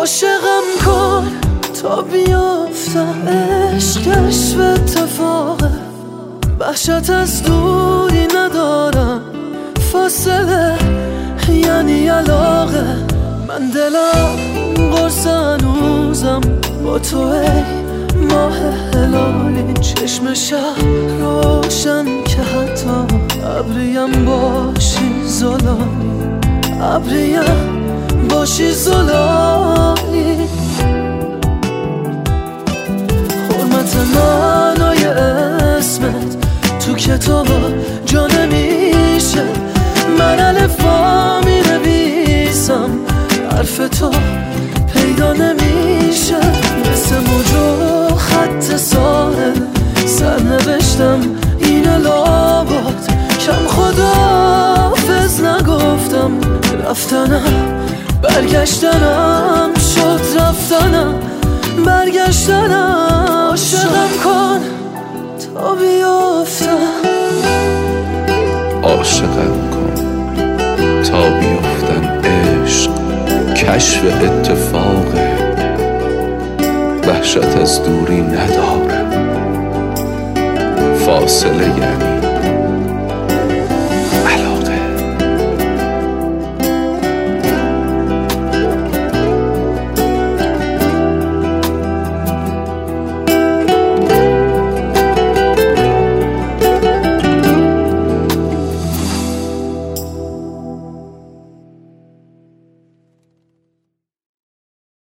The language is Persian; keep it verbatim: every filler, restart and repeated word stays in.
عاشقم کن تا بیافتم، عشق کشف اتفاقه، وحشت از دوری ندارم، فاصله یعنی علاقه. من دلم قرص هنوزم با تو ای ماه هلالی، چشم شب روشن که حتی ابریم باشی زلالی، ابریم باشی زلالی. حرمت معنای اسمت تو کتابا جا نمیشه، من الفا می نویسم حرف تو پیدا نمیشه، مثل موجو خط ساحل سر نوشتم این لابد، کم خداحافظ نگفتم، رفتنم برگشتنم شد، رفتنم برگشتنم. عاشقم کن تا بیافتم، عاشقم کن تا بیفتم، عشق کشف اتفاقه، وحشت از دوری نداره، فاصله یعنی